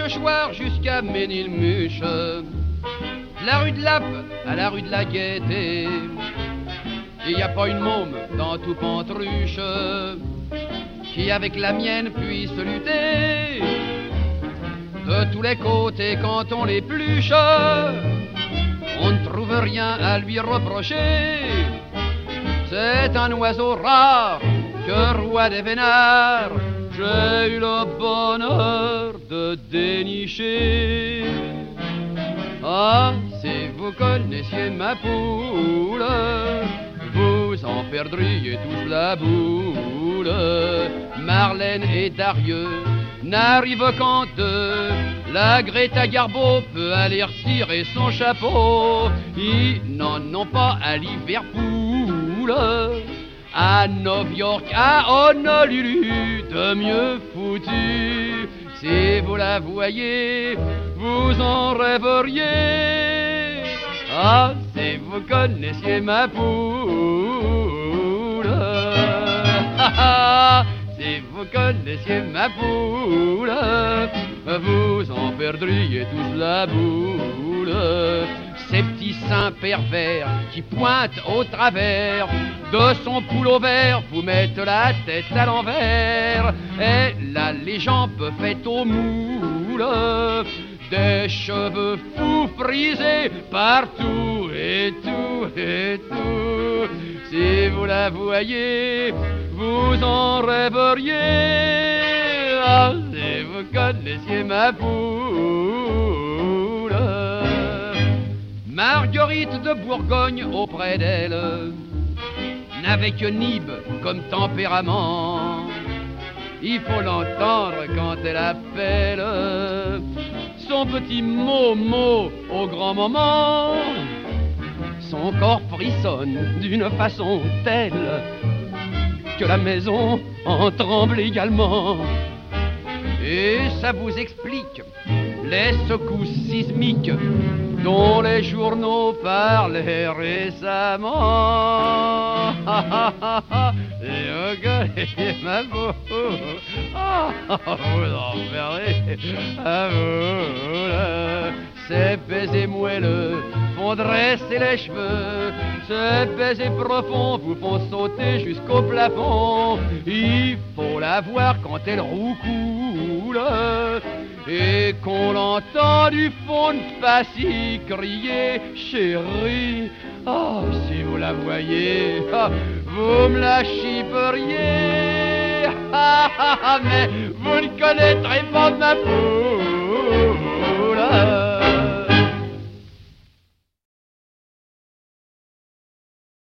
Rochechouart jusqu'à Ménilmuche, la rue de Lappe à la rue de la Gaîté. Il n'y a pas une môme dans tout Pantruche qui avec la mienne puisse lutter. De tous les côtés quand on l'épluche, on ne trouve rien à lui reprocher. C'est un oiseau rare que roi des vénards j'ai eu le bonheur de dénicher. Ah, si vous connaissiez ma poule, vous en perdriez tous la boule. Marlène et Darieux n'arrivent qu'en deux. La Greta Garbo peut aller retirer son chapeau. Ils n'en ont pas à Liverpool, à New York, à Honolulu, de mieux foutu. Si vous la voyez, vous en rêveriez. Ah, si vous connaissiez ma poule. Si vous connaissiez ma poule, vous en perdriez tous la boule. Ces petits seins pervers qui pointent au travers de son poule vert vous mettent la tête à l'envers. Et là les jambes faites au moule, des cheveux fous frisés partout et tout et tout. Si vous la voyez, vous en rêveriez. Ah, si vous connaissiez ma poule. Marguerite de Bourgogne auprès d'elle n'avait que Nib comme tempérament. Il faut l'entendre quand elle appelle son petit Momo au grand moment. Son corps frissonne d'une façon telle que la maison en tremble également. Et ça vous explique les secousses sismiques dont les journaux parlaient récemment. Et regardez ma boule, vous en verrez à vous. Ces baisers moelleux font dresser les cheveux, ces baisers profonds vous font sauter jusqu'au plafond. Il faut la voir quand elle roucoule et qu'on l'entend du fond de Passy crier chérie. Ah, si vous la voyez, vous me la chipperiez. Mais vous ne connaîtrez pas ma poule.